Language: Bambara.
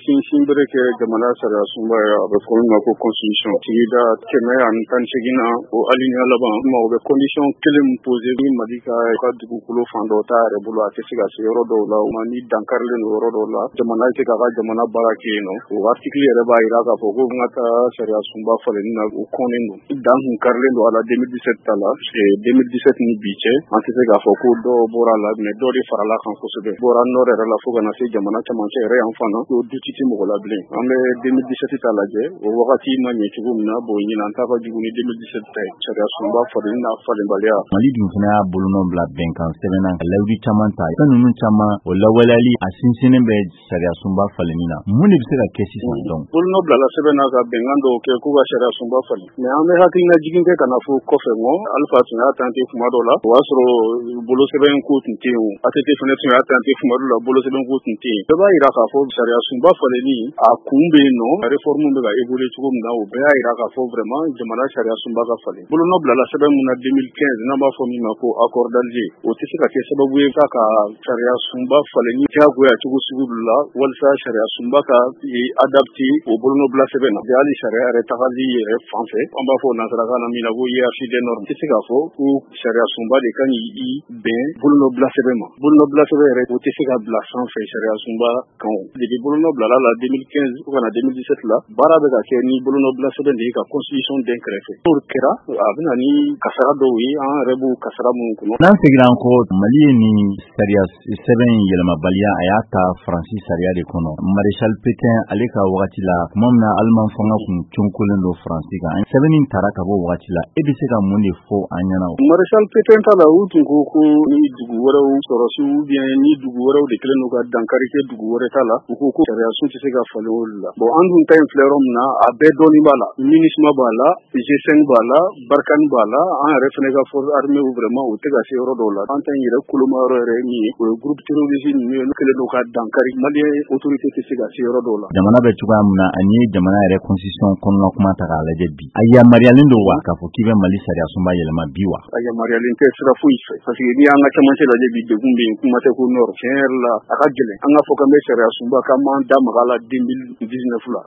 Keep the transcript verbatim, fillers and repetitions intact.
sinsin bere kɛ jamana sariya sunba ye a bɛ fɔ min ma ko constitution sigida kɛmɛ ani tan ni seginna o alinéa laban o bɛ condition kelen min posé ni Mali ka ka dugukolo fan dɔ t'a yɛrɛ bolo a tɛ se ka se yɔrɔ dɔw la o ma ni dankarilen don yɔrɔ dɔw la jamana tɛ k'a ka jamana baara kɛ yen nɔ o article yɛrɛ b'a jira k'a fɔ ko n ka taa sariya sunba falenni na o kɔnnen don dan kun karilen don a la deux mille dix-sept ta la deux mille dix-sept ni bi cɛ an tɛ se k'a fɔ ko dɔ bɔra la mais dɔ de farala kan kosɛbɛ bɔra nord yɛrɛ la fo ka na se jamana camancɛ yɛrɛ yan fana o duti tɛ mɔgɔ la bilen an bɛ deux mille dix-sept ta lajɛ o wagati ma ɲɛ cogo min na bon ɲinan ta ka jugu ni deux mille dix-sept ta ye sariya sunba falenni n'a falenbaliya Mali dun fana y'a bolonɔ bila bɛnkan sɛbɛnna ka lawudi caman ta fɛn ninnu caman o lawaleyali a sinsinnen bɛ sariya sunba falenni na mun de bɛ se ka kɛ sisan donc bolonɔ bilala sɛbɛnna ka bɛnkan dɔw kɛ k'u ka sariya sunba falen mais an bɛ hakilina jigin kɛ ka na fo kɔfɛ ŋɔ Alifa tun y'a tante kuma dɔ la o y'a sɔrɔ bolo sɛbɛn ko tun tɛ yen A T T fana tun y'a tante kuma dɔ la bolo sɛbɛn ko tun tɛ yen bɛɛ b'a jira k'a fɔ sariya sunba falenni a kun bɛ yen nɔ réforme bɛ ka évoluer cogo min na o bɛɛ y'a jira k'a fɔ vraiment jamana sariya sunba ka falen bolonɔ bilala sɛbɛn mun na deux mille quinze n'an b'a fɔ min ma ko accord d'Alger o tɛ se ka kɛ sababu ye k'a ka sariya sunba falenni diyagoya cogo sugu dɔ la walasa sariya sunba ka adapté o bolonɔ bila sɛbɛn na hali sariya yɛrɛ tagali yɛrɛ fan fɛ an b'a fɔ nansarakan na min na ko hiérarchie des normes tɛ se k'a fɔ ko sariya sunba de kan k'i bɛn bolonɔ bila sɛbɛn ma bolonɔ bila sɛbɛn yɛrɛ o tɛ se ka bila sanfɛ sariya sunba kan depuis bolonɔ bilala la deux mille quinze fo ka na deux mille dix-sept la baara bɛ ka kɛ ni bolonɔ bila sɛbɛn de ye ka constitution den kɛrɛfɛ n'o kɛra a bɛ na ni kasara dɔw ye an yɛrɛ b'o kasara minnu kɔnɔ n'an seginna an kɔ Mali ye nin sariya sɛbɛn yɛlɛmabaliya a y'a ta Faransi sariya de kɔnɔ Maréchal Pétain ale ka wagati la tuma min na Aliman fanga kun conkolen don Faransi kan sɛbɛnni taara ka bɔ wagati la e bɛ se ka mun de fɔ an ɲɛna Maréchal Pétain ta la u tun ko ko ni dugu wɛrɛw sɔrɔsi ou bien ni dugu wɛrɛw de kɛlen don ka dankari kɛ dugu wɛrɛ ta la u ko ko sariya sun tɛ se ka falen olu la bon an dun ta in filɛ yɔrɔ min na a bɛɛ dɔɔnin b'a la MINUSMA b'a la G cinq b'a la Barkhane b'a la an yɛrɛ fana ka force armée vraiment o tɛ ka se yɔrɔ dɔw la an ta in yɛrɛ koloma yɔrɔ yɛrɛ ye min ye o ye groupe terroriste ninnu ye kɛlen don ka dankari malien autorité tɛ se ka se yɔrɔ dɔw la jamana bɛ cogoya min na ani ye jamana yɛrɛ constitution kɔnɔna kuma ta k'a lajɛ bi a yamaruyalen don wa k'a fɔ k'i bɛ Mali sariya sunba yɛlɛma bi wa a yamaruyalen tɛ sira foyi fɛ parce que ni an ka camancɛ lajɛ bi degun bɛ yen kuma tɛ ko nord tiɲɛ yɛrɛ la a ka gɛlɛn an ka fɔ k'an bɛ sariya sunba k'an m'an da maga a la deux mille dix-neuf la